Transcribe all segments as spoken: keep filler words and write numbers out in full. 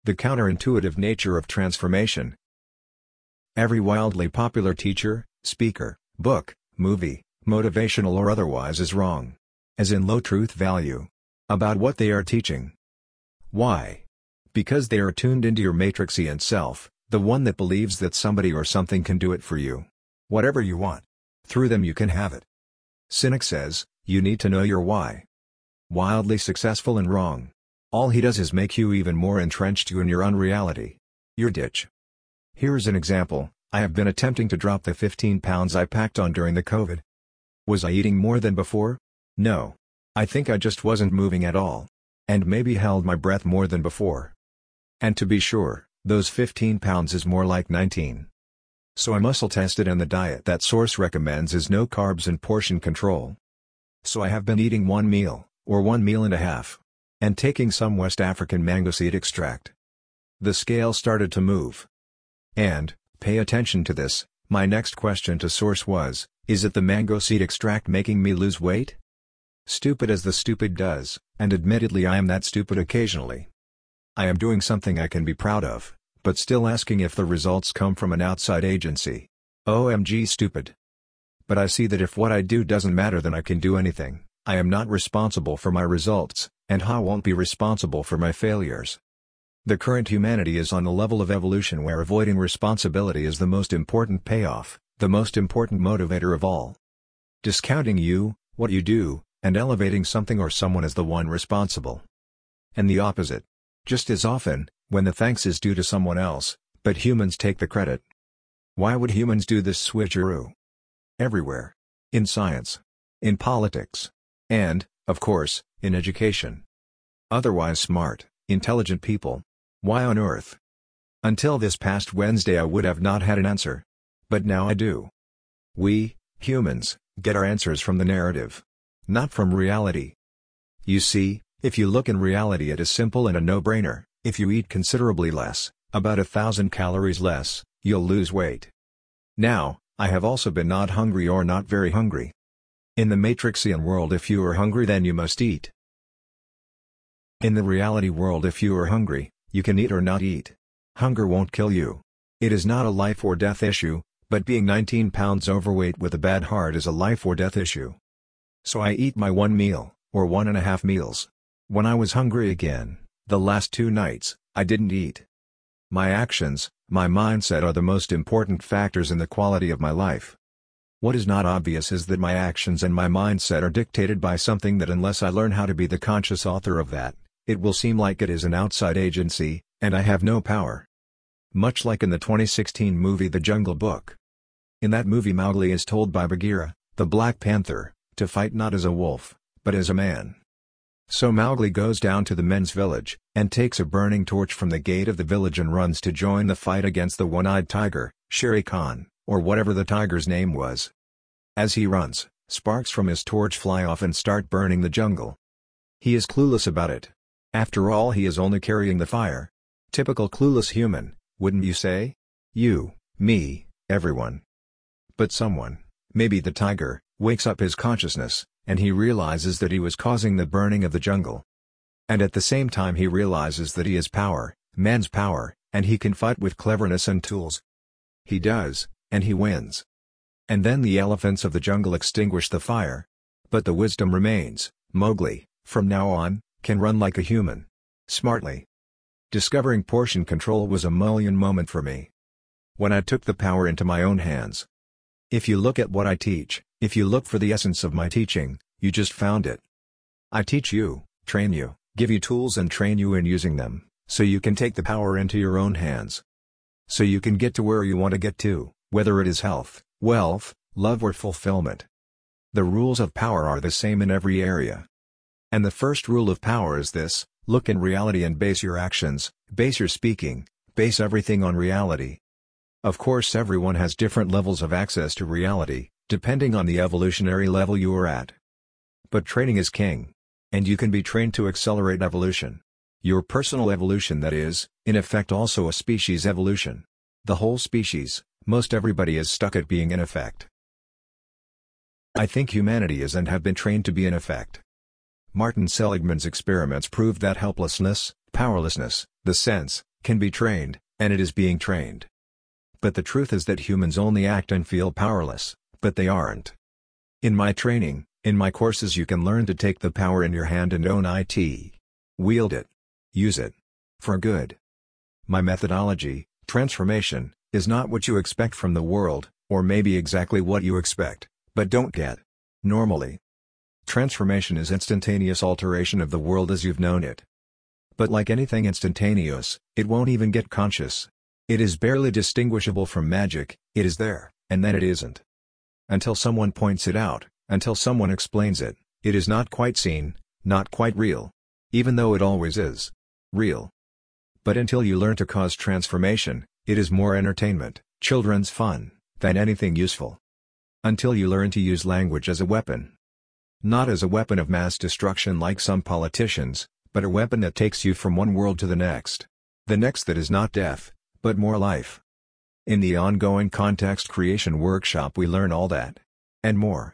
The counterintuitive nature of transformation. Every wildly popular teacher, speaker, book, movie, motivational or otherwise is wrong. As in low truth value. About what they are teaching. Why? Because they are tuned into your matrixian self, the one that believes that somebody or something can do it for you. Whatever you want. Through them you can have it. Cynic says, you need to know your why. Wildly successful and wrong. All he does is make you even more entrenched you in your unreality. Your ditch. Here's an example. I have been attempting to drop the fifteen pounds I packed on during the COVID. Was I eating more than before? No. I think I just wasn't moving at all. And maybe held my breath more than before. And to be sure, those fifteen pounds is more like nineteen. So I muscle tested and the diet that source recommends is no carbs and portion control. So I have been eating one meal, or one meal and a half. And taking some West African mango seed extract. The scale started to move. And, pay attention to this, my next question to source was, is it the mango seed extract making me lose weight? Stupid as the stupid does, and admittedly I am that stupid occasionally. I am doing something I can be proud of, but still asking if the results come from an outside agency. O M G stupid. But I see that if what I do doesn't matter then I can do anything. I am not responsible for my results, and I won't be responsible for my failures. The current humanity is on a level of evolution where avoiding responsibility is the most important payoff, the most important motivator of all. Discounting you, what you do, and elevating something or someone as the one responsible. And the opposite. Just as often, when the thanks is due to someone else, but humans take the credit. Why would humans do this switcheroo? Everywhere. In science. In politics. And, of course, in education. Otherwise smart, intelligent people. Why on earth? Until this past Wednesday I would have not had an answer. But now I do. We, humans, get our answers from the narrative. Not from reality. You see, if you look in reality it is simple and a no-brainer. If you eat considerably less, about a thousand calories less, you'll lose weight. Now, I have also been not hungry or not very hungry. In the Matrixian world if you are hungry then you must eat. In the reality world if you are hungry, you can eat or not eat. Hunger won't kill you. It is not a life or death issue, but being nineteen pounds overweight with a bad heart is a life or death issue. So I eat my one meal, or one and a half meals. When I was hungry again, the last two nights, I didn't eat. My actions, my mindset are the most important factors in the quality of my life. What is not obvious is that my actions and my mindset are dictated by something that unless I learn how to be the conscious author of that, it will seem like it is an outside agency, and I have no power. Much like in the twenty sixteen movie The Jungle Book. In that movie Mowgli is told by Bagheera, the Black Panther, to fight not as a wolf, but as a man. So Mowgli goes down to the men's village, and takes a burning torch from the gate of the village and runs to join the fight against the one-eyed tiger, Shere Khan, or whatever the tiger's name was. As he runs, sparks from his torch fly off and start burning the jungle. He is clueless about it. After all he is only carrying the fire. Typical clueless human, wouldn't you say? You, me, everyone. But someone, maybe the tiger, wakes up his consciousness, and he realizes that he was causing the burning of the jungle. And at the same time he realizes that he is power, man's power, and he can fight with cleverness and tools. He does, and he wins. And then the elephants of the jungle extinguish the fire. But the wisdom remains. Mowgli, from now on, can run like a human. Smartly. Discovering portion control was a mullion moment for me. When I took the power into my own hands. If you look at what I teach, if you look for the essence of my teaching, you just found it. I teach you, train you, give you tools and train you in using them, so you can take the power into your own hands. So you can get to where you want to get to, whether it is health, wealth, love or fulfillment. The rules of power are the same in every area. And the first rule of power is this: look in reality and base your actions, base your speaking, base everything on reality. Of course everyone has different levels of access to reality, depending on the evolutionary level you are at. But training is king. And you can be trained to accelerate evolution. Your personal evolution, that is, in effect also a species evolution. The whole species, most everybody is stuck at being in effect. I think humanity is and have been trained to be in effect. Martin Seligman's experiments proved that helplessness, powerlessness, the sense, can be trained, and it is being trained. But the truth is that humans only act and feel powerless, but they aren't. In my training, in my courses you can learn to take the power in your hand and own it. Wield it. Use it. For good. My methodology, transformation, is not what you expect from the world, or maybe exactly what you expect, but don't get. Normally. Transformation is instantaneous alteration of the world as you've known it. But like anything instantaneous, it won't even get conscious. It is barely distinguishable from magic, it is there, and then it isn't. Until someone points it out, until someone explains it, it is not quite seen, not quite real. Even though it always is. Real. But until you learn to cause transformation, it is more entertainment, children's fun, than anything useful. Until you learn to use language as a weapon. Not as a weapon of mass destruction like some politicians, but a weapon that takes you from one world to the next. The next that is not death, but more life. In the ongoing Context Creation Workshop we learn all that. And more.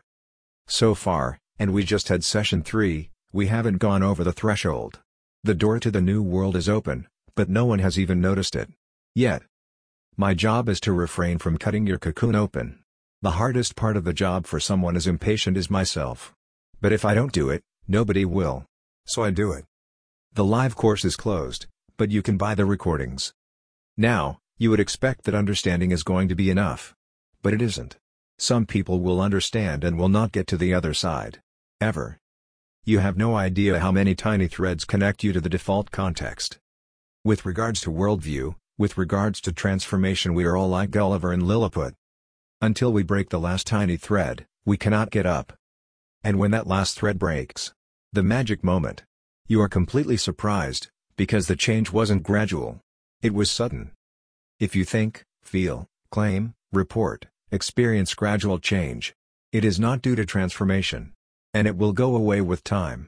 So far, and we just had session three, we haven't gone over the threshold. The door to the new world is open, but no one has even noticed it. Yet. My job is to refrain from cutting your cocoon open. The hardest part of the job for someone as impatient as myself. But if I don't do it, nobody will. So I do it. The live course is closed, but you can buy the recordings. Now, you would expect that understanding is going to be enough. But it isn't. Some people will understand and will not get to the other side. Ever. You have no idea how many tiny threads connect you to the default context. With regards to worldview, with regards to transformation we are all like Gulliver and Lilliput. Until we break the last tiny thread, we cannot get up. And when that last thread breaks, the magic moment, you are completely surprised, because the change wasn't gradual. It was sudden. If you think, feel, claim, report, experience gradual change, it is not due to transformation. And it will go away with time.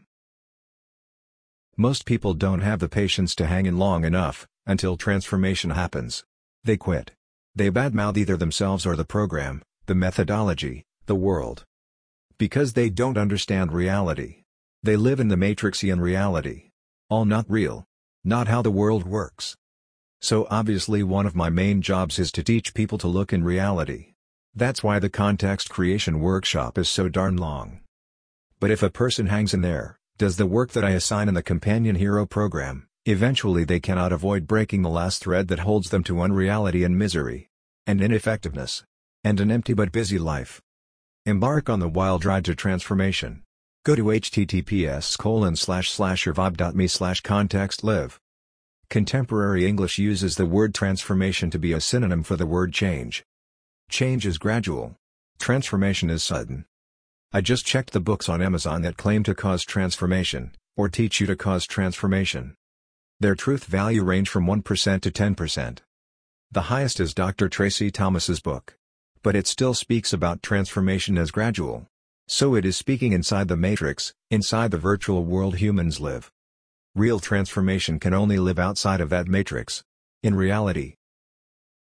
Most people don't have the patience to hang in long enough, until transformation happens. They quit. They badmouth either themselves or the program, the methodology, the world. Because they don't understand reality. They live in the Matrixian reality. All not real. Not how the world works. So obviously one of my main jobs is to teach people to look in reality. That's why the Context Creation Workshop is so darn long. But if a person hangs in there, does the work that I assign in the Companion Hero program, eventually they cannot avoid breaking the last thread that holds them to unreality and misery. And ineffectiveness. And an empty but busy life. Embark on the wild ride to transformation. Go to https colon slash slash revive.me slash context live. Contemporary English uses the word transformation to be a synonym for the word change. Change is gradual. Transformation is sudden. I just checked the books on Amazon that claim to cause transformation, or teach you to cause transformation. Their truth value range from one percent to ten percent. The highest is Doctor Tracy Thomas's book. But it still speaks about transformation as gradual. So it is speaking inside the matrix, inside the virtual world humans live. Real transformation can only live outside of that matrix. In reality.